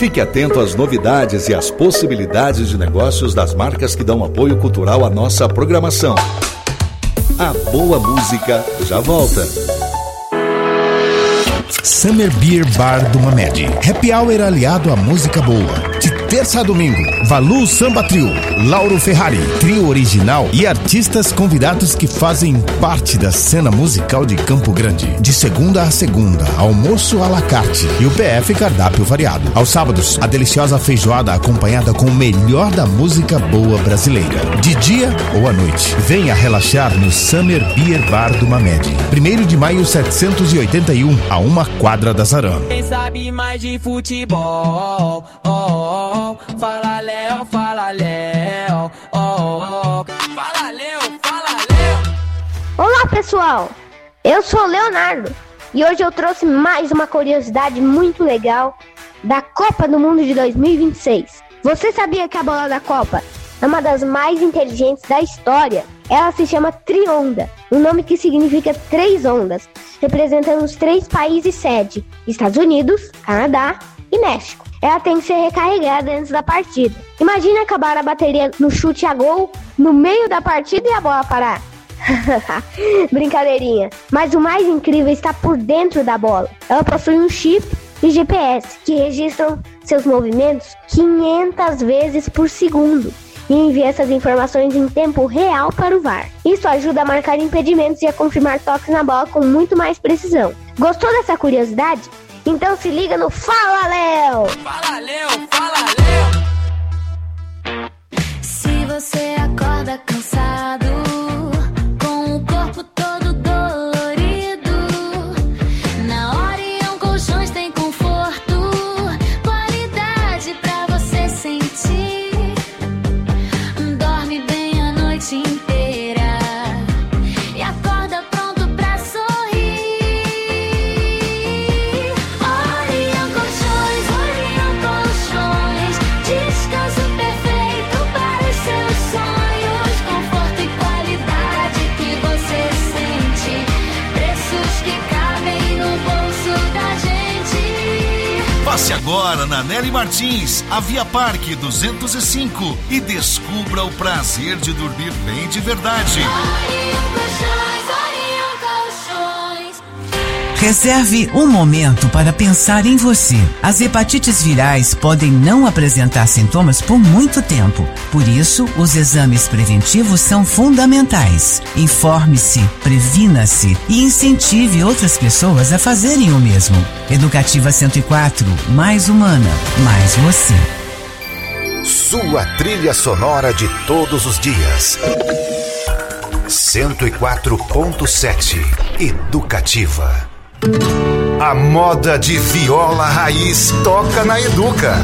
Fique atento às novidades e às possibilidades de negócios das marcas que dão apoio cultural à nossa programação. A boa música já volta. Summer Beer Bar do Mamed. Happy Hour aliado à música boa. De terça a domingo, Valu Samba Trio, Lauro Ferrari, trio original e artistas convidados que fazem parte da cena musical de Campo Grande. De segunda a segunda, almoço à la carte e o PF cardápio variado. Aos sábados, a deliciosa feijoada acompanhada com o melhor da música boa brasileira. De dia ou à noite, venha relaxar no Summer Beer Bar do Mamed. 1º de maio 781, a 1 quadra da Zarã. Quem sabe mais de futebol? Oh, oh, fala Léo, fala Léo. Oh, oh, fala Léo, fala Léo. Olá pessoal, eu sou o Leonardo e hoje eu trouxe mais uma curiosidade muito legal da Copa do Mundo de 2026. Você sabia que a bola da Copa é uma das mais inteligentes da história? Ela se chama Trionda, um nome que significa 3 ondas, representando os 3 países sede, Estados Unidos, Canadá e México. Ela tem que ser recarregada antes da partida. Imagina acabar a bateria no chute a gol no meio da partida e a bola parar. Brincadeirinha. Mas o mais incrível está por dentro da bola. Ela possui um chip e GPS que registram seus movimentos 500 vezes por segundo e envia essas informações em tempo real para o VAR. Isso ajuda a marcar impedimentos e a confirmar toques na bola com muito mais precisão. Gostou dessa curiosidade? Então se liga no Fala Léo! Fala Léo, fala Léo. Se você acorda cansado, com o corpo todo dolorido, na Orion Colchões tem conforto, qualidade pra você sentir. Dorme bem a noite inteira e acorda pronto pra sorrir. Orion Colchões, descanso perfeito para os seus sonhos, conforto e qualidade que você sente, preços que cabem no bolso da gente. Passe agora na Nelly Martins, a Via Parque 205 e descubra o prazer de dormir bem de verdade. Orion Colchões. Reserve um momento para pensar em você. As hepatites virais podem não apresentar sintomas por muito tempo. Por isso, os exames preventivos são fundamentais. Informe-se, previna-se e incentive outras pessoas a fazerem o mesmo. Educativa 104, mais humana, mais você. Sua trilha sonora de todos os dias. 104.7 Educativa. A moda de viola raiz toca na Educa.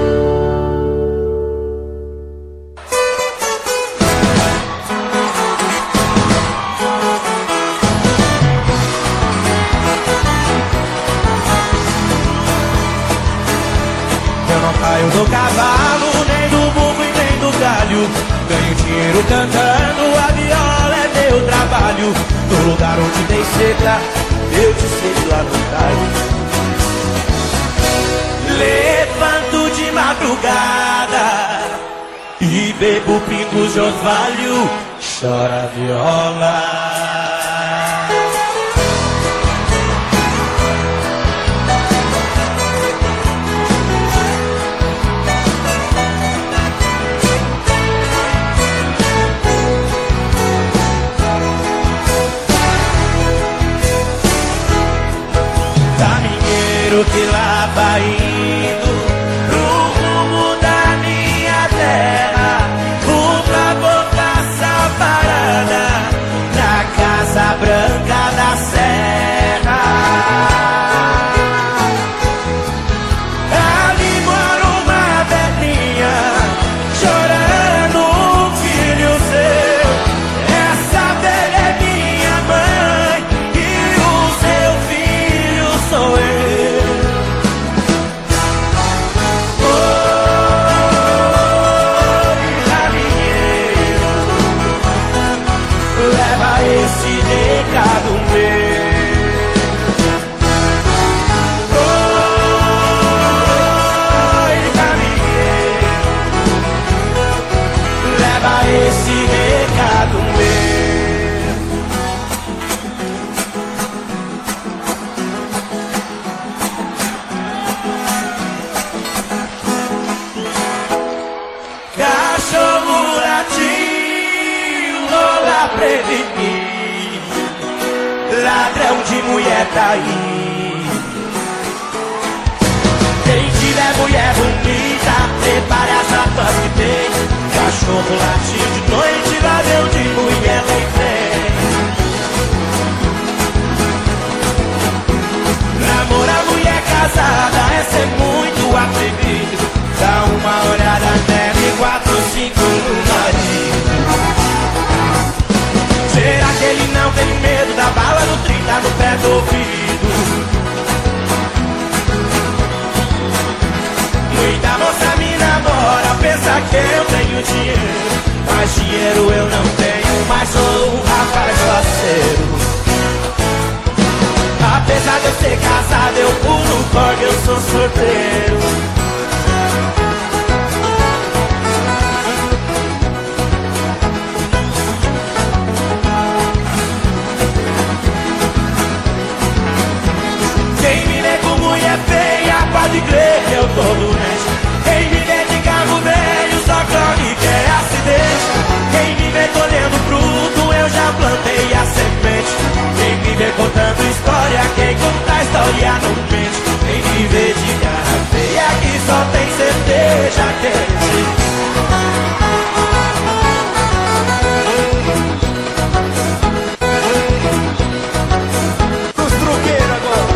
Eu não caio do cavalo, nem do burro e nem do galho. Ganho dinheiro cantando, a viola é meu trabalho. No lugar onde tem seca, eu te sei lá no talho. Levanto de madrugada e bebo pingos de orvalho. Chora a viola. Que lá vai indo pro rumo da minha terra, uma botaça parada na Casa Branca da Serra. Ali mora uma velhinha chorando um filho seu. Essa velha é minha mãe e o seu filho sou eu. Recado meu. Oi, de mulher trair. Quem tiver mulher bonita, prepare as ratas que tem. Cachorro latir de noite, ladrão de mulher tem. Namorar mulher casada é ser muito atrevido. Dá uma olhada nela e 4, 5 no marido. Será que ele não tem medo da bala do 30 no pé do ouvido? Muita moça me namora, pensa que eu tenho dinheiro. Mas dinheiro eu não tenho, mas sou um rapaz faceiro. Apesar de eu ser casado, eu pulo corda, eu sou solteiro. Quem me vê com mulher feia, pode crer que eu tô doente. Quem me vê de carro velho, só corre que é acidente. Quem me vê colhendo fruto, eu já plantei a semente. Quem me vê contando história, quem conta a história não mente. Quem me vê de cara feia, que só tem certeza quente. Os truqueiros agora.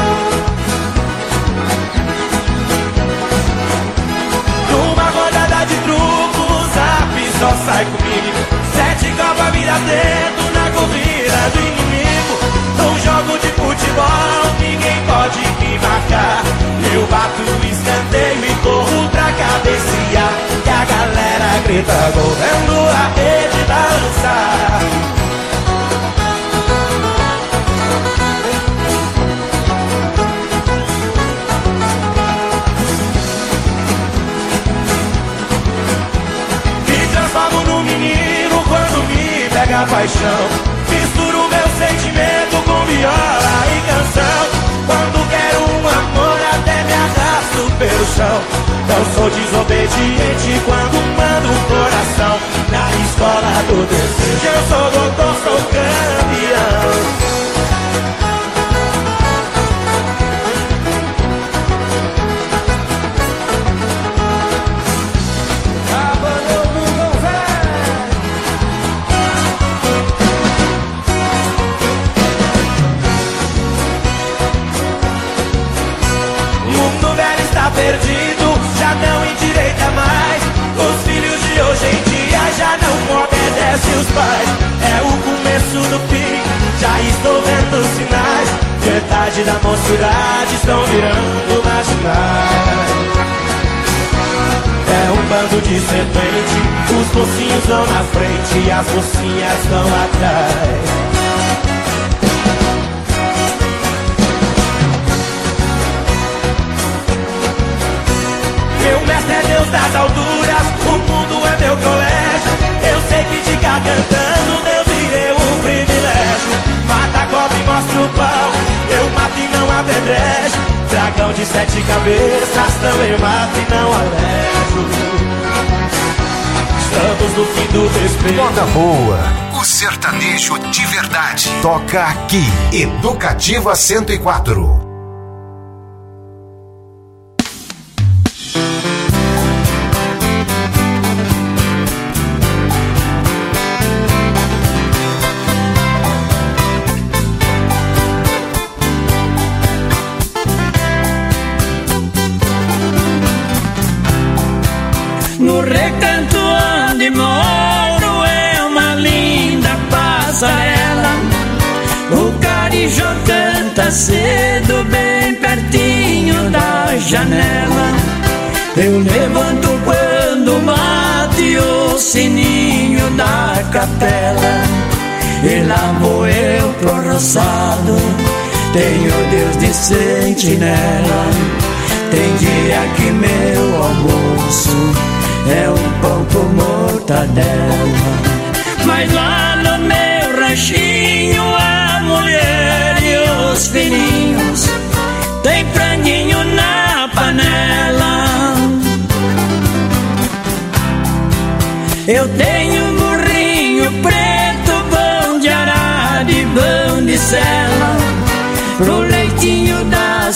Numa rodada de truco, o Zap só sai comigo. 7 copas vira dentro na corrida do inimigo. Num jogo de futebol, ninguém pode me marcar. Eu bato o escanteio e corro pra cabecear. E a galera grita gol, vendo a rede balançar. Me transformo num menino quando me pega a paixão. Misturo meu sentimento com viola e canção. Quando quero um amor até me arrasto pelo chão. Não sou desobediente quando mando o coração. Na escola do desejo eu sou doutor, sou campeão. Perdido, já não endireita mais. Os filhos de hoje em dia já não obedecem os pais. É o começo do fim, já estou vendo sinais. Metade da mocidade estão virando marginais. É um bando de serpente, os mocinhos vão na frente e as mocinhas vão atrás. Meu mestre é Deus das alturas, o mundo é meu colégio. Eu sei que ficar cantando, Deus me deu um privilégio. Mata a cobra e mostra o pau, eu mato e não apedrejo. Dragão de 7 cabeças, também mato e não alejo. Estamos no fim do respeito. Moda boa, o sertanejo de verdade. Toca aqui, Educativa 104. No recanto onde moro é uma linda passarela. O carijó canta cedo bem pertinho da janela. Eu levanto quando bate o sininho da capela. E lá vou eu pro roçado, tenho Deus de sentinela. Tem dia que meu almoço é um pão com mortadela. Mas lá no meu ranchinho a mulher e os filhinhos tem franguinho na panela. Eu tenho um burrinho preto, bom de arado e bom de sela.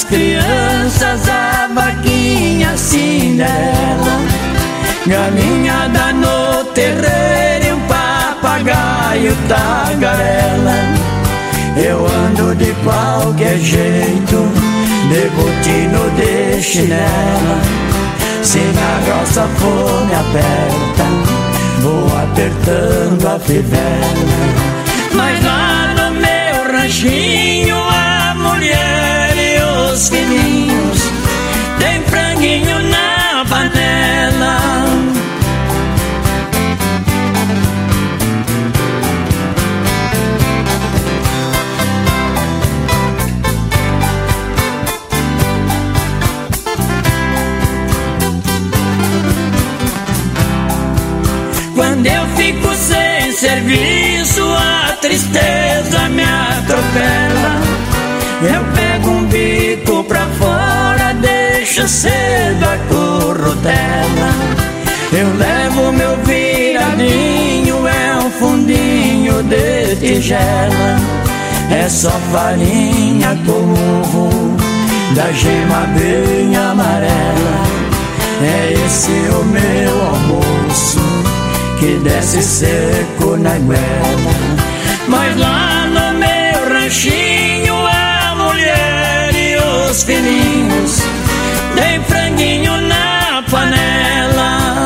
as crianças, a vaquinha Cinderela, galinhada no terreiro e um papagaio tagarela. Eu ando de qualquer jeito, de botino de chinela. Se na roça for me aperta, vou apertando a fivela. Mas lá no meu ranchinho, a mulher e os filhinhos tem franguinho na panela. Quando eu fico sem serviço, a tristeza me atropela. Eu pego um bico pra fora, deixo cedo a corrutela. Eu levo meu viradinho, é um fundinho de tigela. É só farinha com ovo, da gema bem amarela. É esse o meu almoço, que desce seco na goela. Mas lá no meu ranchinho, a mulher e os filhinhos tem franguinho na panela.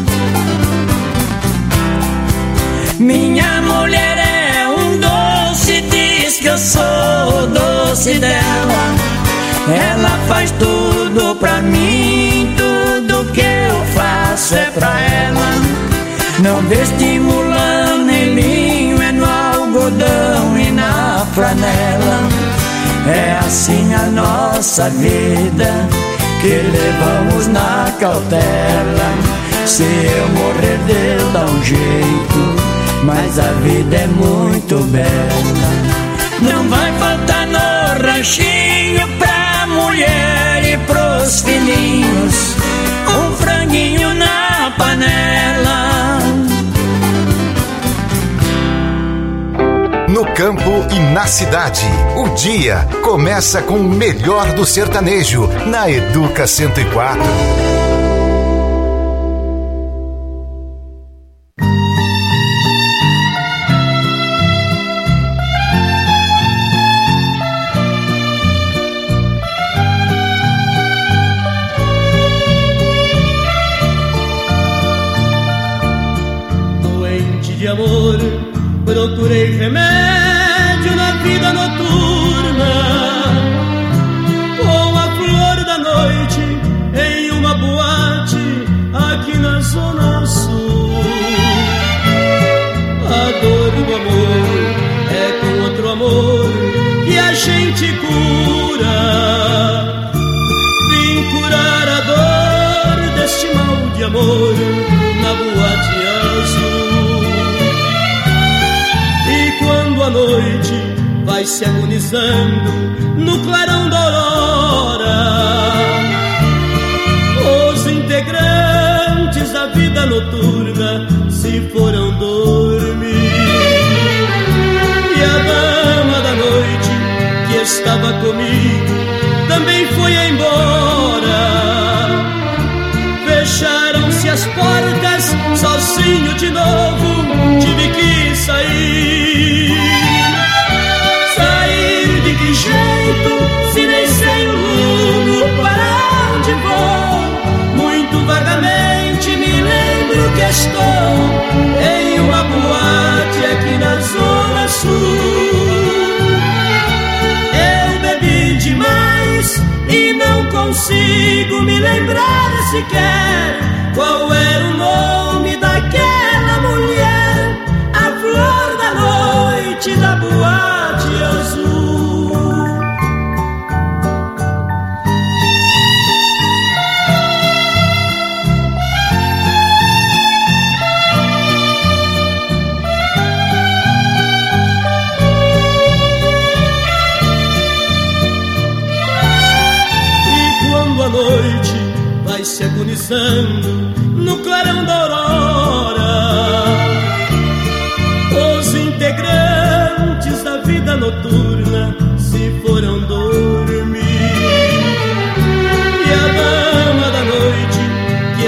Minha mulher é um doce, diz que eu sou o doce dela. Ela faz tudo pra mim, tudo que eu faço é pra ela. Não destimulando nem linho, é no algodão e na flanela. É assim a nossa vida, que levamos na cautela. Se eu morrer, Deus dá um jeito, mas a vida é muito bela. Não vai faltar no ranchinho pra mulher e pros filhinhos um franguinho na panela. No campo e na cidade, o dia começa com o melhor do sertanejo na Educa 104. Doente de amor, procurei remédio na vida noturna, com a flor da noite em uma boate aqui na Zona Sul. A dor do amor é com outro amor que a gente cura. Vim curar a dor deste mal de amor na boate azul. Quando a noite vai se agonizando no clarão da aurora, os integrantes da vida noturna se foram dormir. E a dama da noite que estava comigo também foi embora. Fecharam-se as portas, sozinho de novo tive que sair. Sair de que jeito, se nem sei o rumo, para onde vou? Muito vagamente me lembro que estou em uma boate aqui na Zona Sul. Eu bebi demais e não consigo me lembrar sequer qual era o nome daquela mulher, a flor da noite da boate azul. E quando a noite vai se agonizando no clarão da aurora, os integrantes da vida noturna se foram dormir.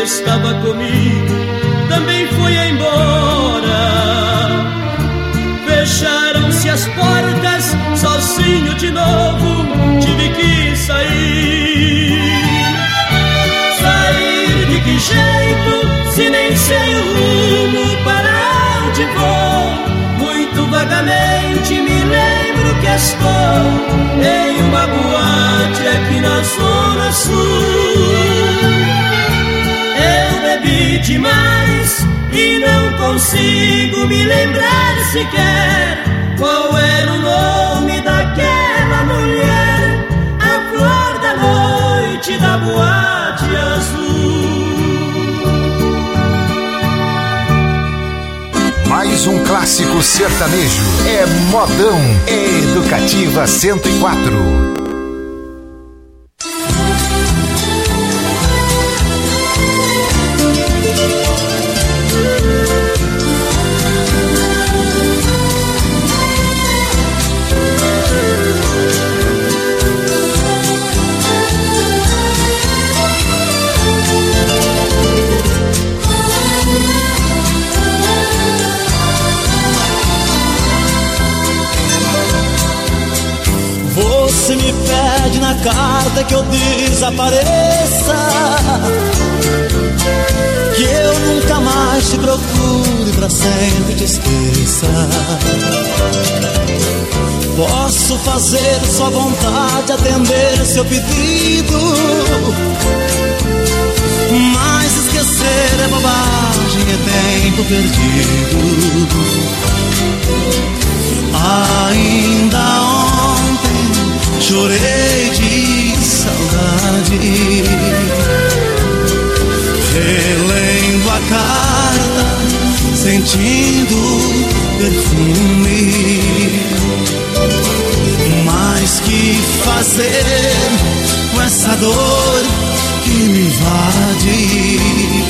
estava comigo também foi embora. Fecharam-se as portas, sozinho de novo tive que sair. Sair de que jeito, se nem sei o rumo para onde vou? Muito vagamente me lembro que estou em uma boate aqui na Zona Sul. Eu bebi demais e não consigo me lembrar sequer qual era o nome daquela mulher, a flor da noite da boate azul. Mais um clássico sertanejo é Modão, Educativa 104. Você me pede na carta que eu desapareça, que eu nunca mais te procure, pra sempre te esqueça. Posso fazer sua vontade, atender seu pedido, mas esquecer é bobagem, é tempo perdido. Ainda ontem chorei de saudade, relendo a carta, sentindo perfume. Mas que fazer com essa dor que me invade?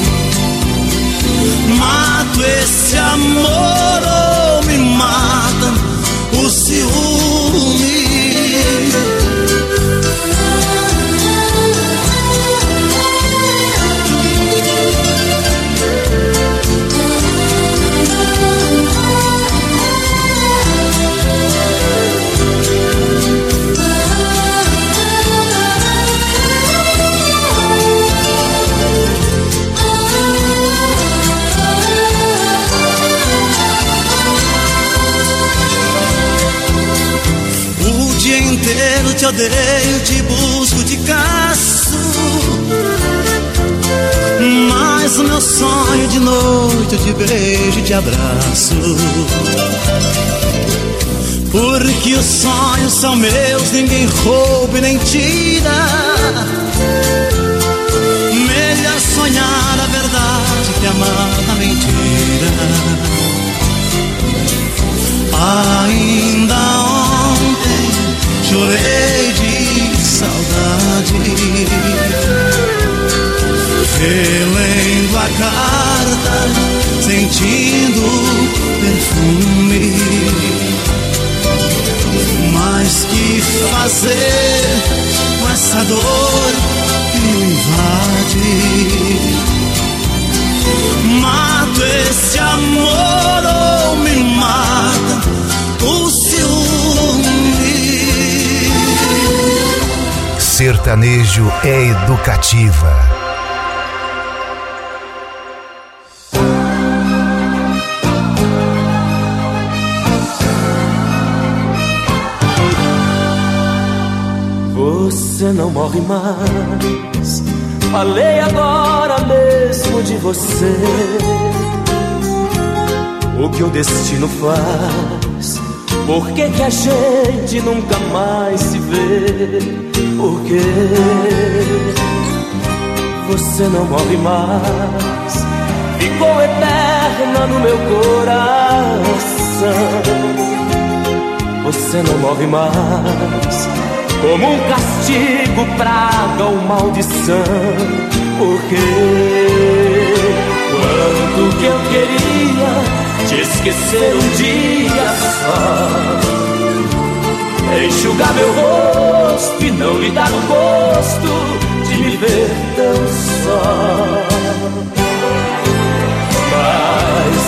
Mato esse amor ou me mata o ciúme? Eu te odeio, te busco, te caço, mas o meu sonho de noite eu te beijo e te abraço. Porque os sonhos são meus, ninguém rouba e nem tira. Melhor sonhar a verdade que amar a mentira. Ainda ontem chorei de saudade, relendo a carta, sentindo perfume. Mas que fazer com essa dor que me invade? Mato esse amor ou me mata o ciúme? Sertanejo é Educativa. Você não morre mais, falei agora mesmo de você. O que o destino faz? Por que que a gente nunca mais se vê? Por quê? Você não morre mais, ficou eterna no meu coração. Você não morre mais, como um castigo, praga ou maldição. Por quê? Quanto que eu queria te esquecer um dia só, enxugar meu rosto e não lhe dar o gosto de me ver tão só.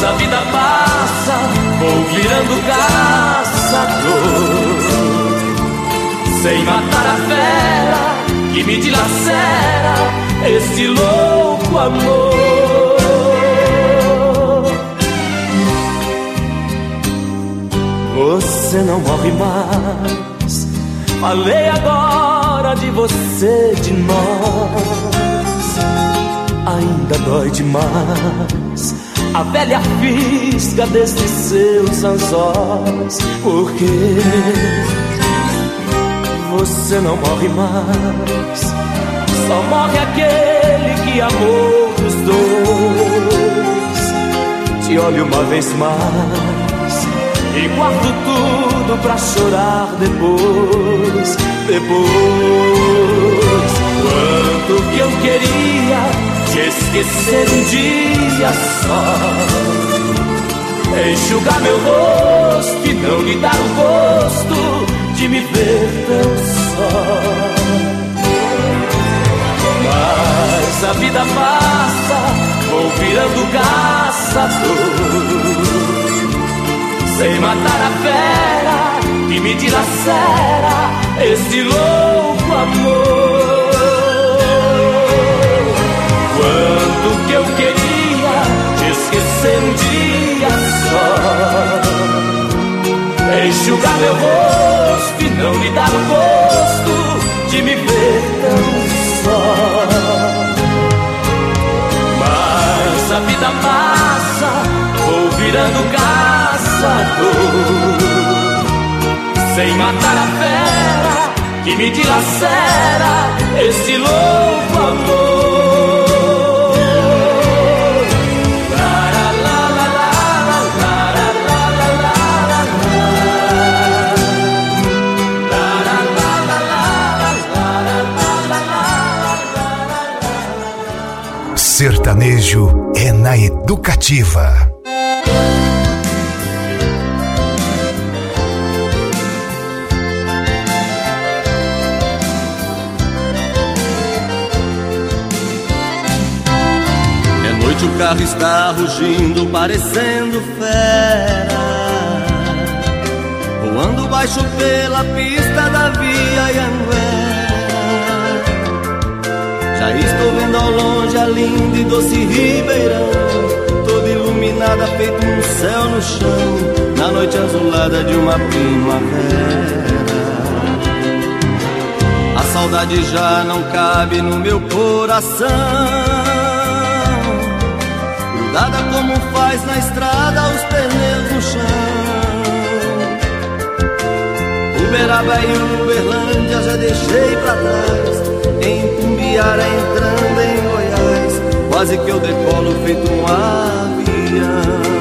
Mas a vida passa, vou virando caçador, sem matar a fera que me dilacera esse louco amor. Você não morre mais, falei agora de você, de nós. Ainda dói demais a velha fisga desses seus anzóis. Porque você não morre mais, só morre aquele que amou os dois. Te olho uma vez mais e guardo tudo pra chorar depois. Quanto que eu queria te esquecer um dia só, enxugar meu rosto e não lhe dar o gosto de me ver tão só. Mas a vida passa, vou virando caçador, sem matar a fera que me dilacera esse louco amor. Quanto que eu queria te esquecer um dia só, enxugar meu rosto e não lhe dar o gosto de me ver tão só. Mas a vida passa, vou virando caçador, sem matar a fera que me dilacera esse louco amor. Sertanejo é na Educativa. É noite, o carro está rugindo, parecendo fera, voando baixo pela pista da Via Anhanguera. Já estou vendo ao longe a linda e doce Ribeirão, toda iluminada, feito um céu no chão, na noite azulada de uma primavera. A saudade já não cabe no meu coração, grudada como faz na estrada os pneus no chão. Uberaba e Uberlândia já deixei pra trás, em Tumbiara entrando em Goiás, quase que eu decolo feito um avião.